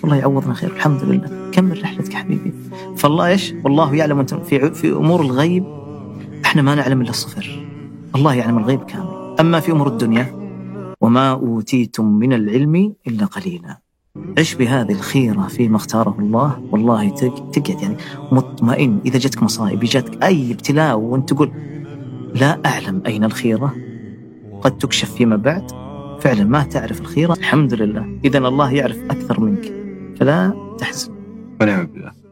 الله يعوضنا خير، الحمد لله، كمل رحلتك حبيبي. فالله إيش؟ والله يعلم. أنت في أمور الغيب إحنا ما نعلم إلا الصفر، الله يعلم الغيب كامل. أما في أمور الدنيا وما أوتيتم من العلم إلا قليلا. عش بهذه الخيرة فيما اختاره الله، والله تقعد يعني مطمئن. إذا جتك مصائب، جاتك أي ابتلاء وأنت تقول لا أعلم أين الخيرة، قد تكشف فيما بعد، فعلا ما تعرف الخيرة، الحمد لله، إذن الله يعرف أكثر منك، فلا تحزن. ونعم بالله.